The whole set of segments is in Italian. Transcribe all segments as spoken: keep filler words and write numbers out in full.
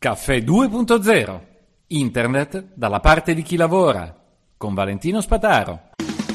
Caffè due punto zero. Internet dalla parte di chi lavora. Con Valentino Spataro.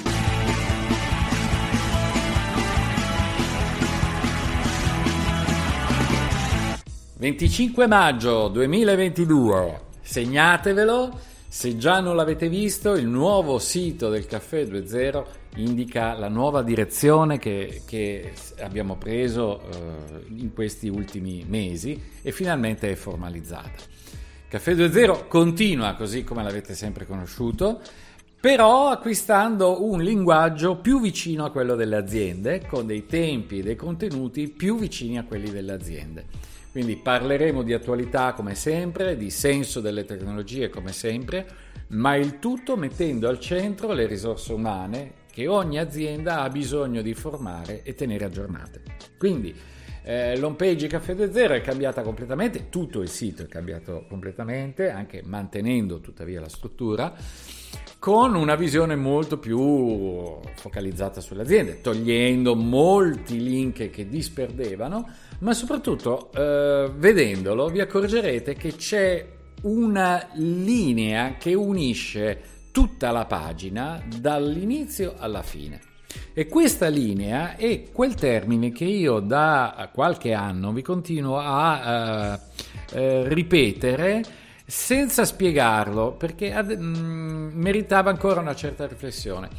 venticinque maggio duemilaventidue. Segnatevelo. Se già non l'avete visto, il nuovo sito del Caffè due punto zero indica la nuova direzione che, che abbiamo preso eh, in questi ultimi mesi e finalmente è formalizzata. Caffè due punto zero continua così come l'avete sempre conosciuto, però acquistando un linguaggio più vicino a quello delle aziende, con dei tempi e dei contenuti più vicini a quelli delle aziende. Quindi parleremo di attualità come sempre, di senso delle tecnologie come sempre, ma il tutto mettendo al centro le risorse umane che ogni azienda ha bisogno di formare e tenere aggiornate. Quindi eh, l'home page Caffè due punto zero è cambiata completamente, tutto il sito è cambiato completamente, anche mantenendo tuttavia la struttura, con una visione molto più focalizzata sulle aziende, togliendo molti link che disperdevano, ma soprattutto eh, vedendolo vi accorgerete che c'è una linea che unisce tutta la pagina dall'inizio alla fine. E questa linea è quel termine che io da qualche anno vi continuo a eh, eh, ripetere senza spiegarlo, perché ad, mh, meritava ancora una certa riflessione.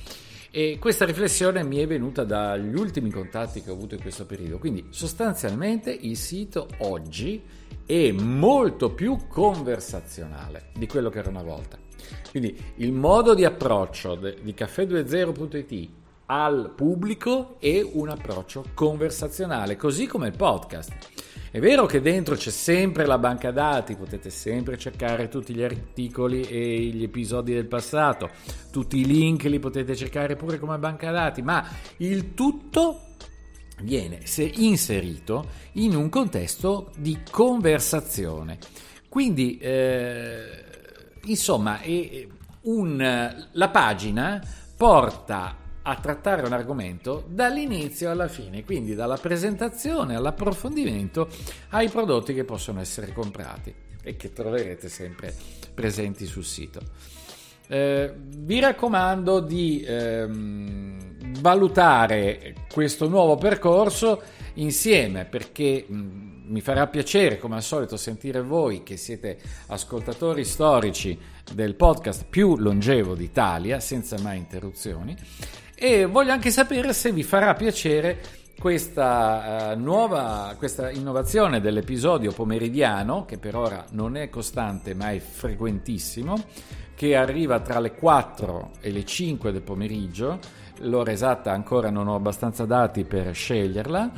E questa riflessione mi è venuta dagli ultimi contatti che ho avuto in questo periodo. Quindi sostanzialmente il sito oggi è molto più conversazionale di quello che era una volta. Quindi il modo di approccio de, di caffè due zero punto it al pubblico è un approccio conversazionale, così come il podcast. È vero che dentro c'è sempre la banca dati, potete sempre cercare tutti gli articoli e gli episodi del passato, tutti i link li potete cercare pure come banca dati, ma il tutto viene inserito in un contesto di conversazione. Quindi, eh, insomma, è un, la pagina porta a trattare un argomento dall'inizio alla fine, quindi dalla presentazione all'approfondimento ai prodotti che possono essere comprati e che troverete sempre presenti sul sito. Eh, vi raccomando di ehm, valutare questo nuovo percorso insieme, perché mh, mi farà piacere come al solito sentire voi che siete ascoltatori storici del podcast più longevo d'Italia senza mai interruzioni, e voglio anche sapere se vi farà piacere questa uh, nuova questa innovazione dell'episodio pomeridiano, che per ora non è costante ma è frequentissimo, che arriva tra le quattro e le cinque del pomeriggio. L'ora esatta ancora non ho abbastanza dati per sceglierla,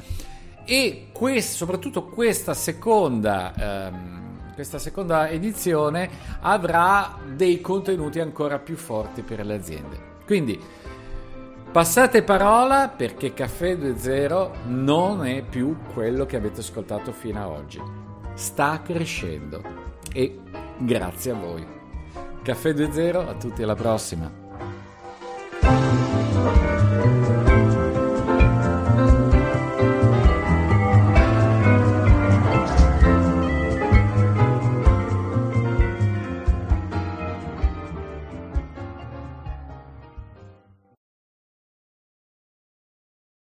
e questo, soprattutto questa seconda um, questa seconda edizione avrà dei contenuti ancora più forti per le aziende. Quindi passate parola, perché Caffè due punto zero non è più quello che avete ascoltato fino ad oggi. Sta crescendo e grazie a voi. Caffè due punto zero, a tutti, alla prossima.